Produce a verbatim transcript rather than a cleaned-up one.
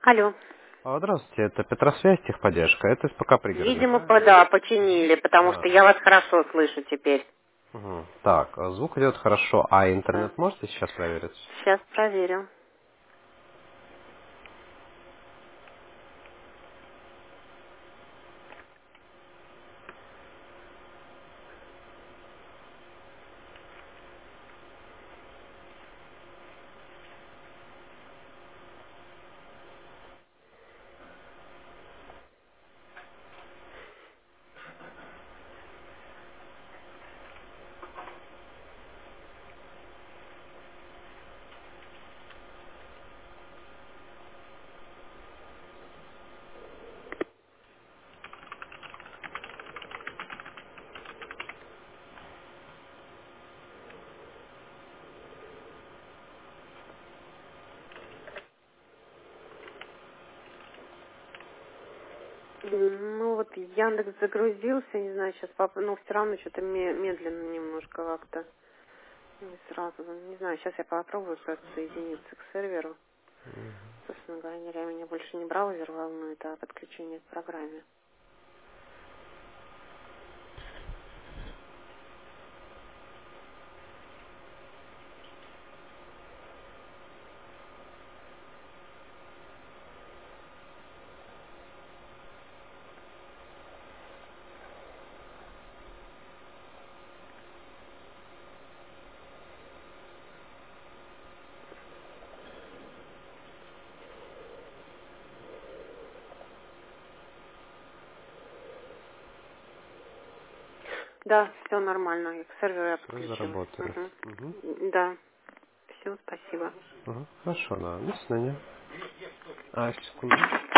Алло. А, Здравствуйте, это Петросвязь, техподдержка. Это СПК пригородный. Видимо, по- да, починили, потому А, что я вас хорошо слышу теперь. мгм. Так, а звук идет хорошо, а Да. интернет можете сейчас проверить? Сейчас проверю. М, Ну вот Яндекс загрузился, не знаю, сейчас папа, но все равно что-то ме- медленно немножко как-то. Не сразу, не знаю, сейчас я попробую подсоединиться к серверу. Собственно говоря, меня больше не браузер волнует, а подключение к программе. Да, все нормально, я к серверу я Все подключилась. заработает. Мгм. Мгм. Да, все, спасибо. Мгм. Хорошо, да. До свидания. А, секунду.